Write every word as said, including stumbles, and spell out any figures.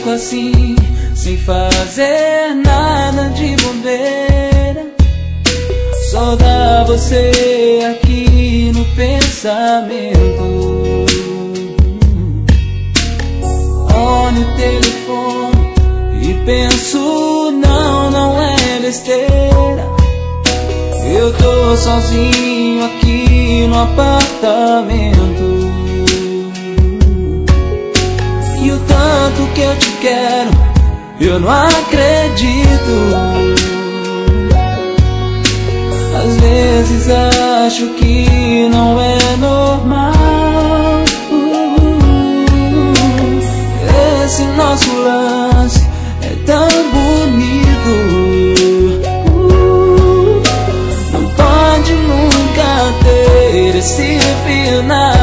fico assim, sem fazer nada de bobeira. Só dá você aqui no pensamento. Olho o telefone e penso, não, não é besteira. Eu tô sozinho aqui no apartamento. E o tanto que eu te quero, eu não acredito. Às vezes acho que não é normal esse nosso lance é tão bonito. Não pode nunca ter esse final.